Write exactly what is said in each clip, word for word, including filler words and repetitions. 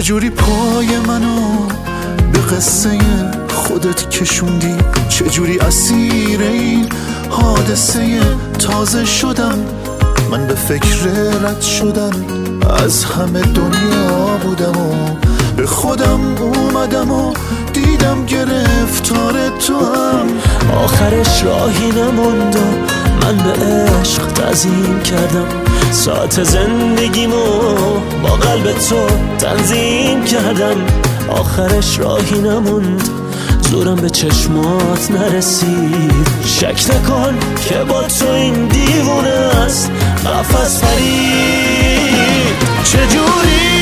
چجوری پای منو به قصه خودت کشوندی، چجوری اسیر این حادثه تازه شدم. من به فکر رد شدم از همه دنیا بودم و به خودم اومدم و دیدم گرفتار تو هم. آخرش راهی نموند و من به عشق تعظیم کردم، ساعت زندگیمو با قلب تو تنظیم کردم. آخرش راهی نموند، زورم به چشمات نرسید. شک نکن که با تو این دیوونه است قفس پرید. چجوری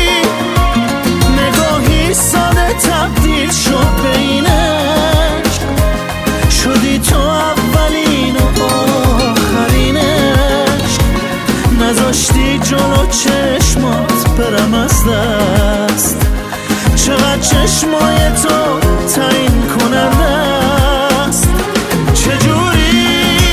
نگاهی ساده تبدیل شد به این عشق، شدی تو اولین و آخرین عشق. نذاشتی جلو چشمات برم از دست، چقدر چشمای تو تعیین کننده است. چجوری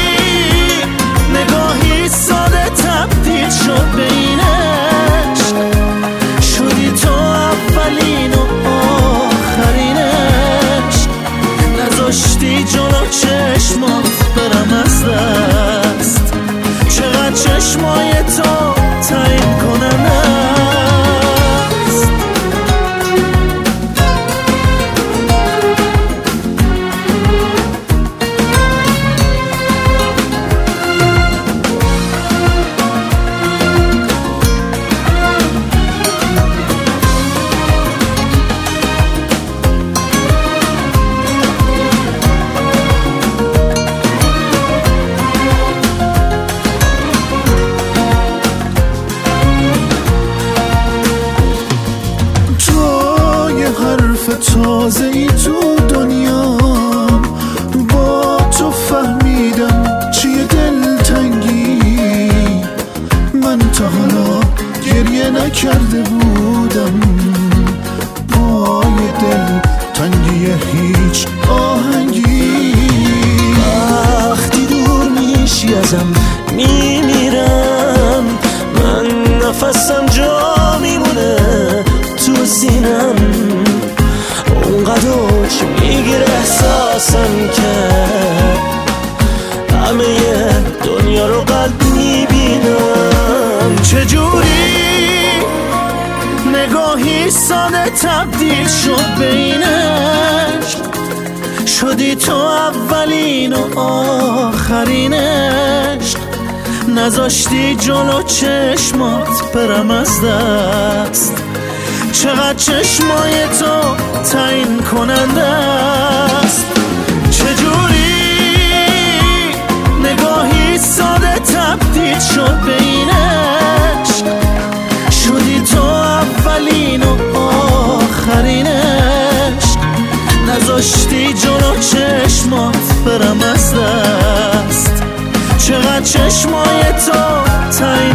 نگاهی ساده تبدیل شد به این عشق، شدی تو اولین و آخرین عشق. نذاشتی جلو چشمات برم از دست، چقدر چشمای تو تعیین کننده است. تازه ای تو دنیا با تو فهمیدم چیه دلتنگی. من تا حالا گریه نکرده بودم پای دل تنگی هیچ آهنگی. وقتی دور میشی ازم میمیرم، من نفسم جا میمونه تو سینم. اونقدر اوج میگیره احساسم که همه دنیا رو قد میبینم. چجوری نگاهی ساده تبدیل شد به این عشق، شدی تو اولین و آخرین عشق. نذاشتی جلو چشمات برم از دست، چقدر چشمای تو تعیین کننده است. چجوری نگاهی ساده تبدیل شد به این عشق، شدی تو اولین و آخرین عشق. نذاشتی جلو چشمات برم از دست، چقدر چشمای تو تعیین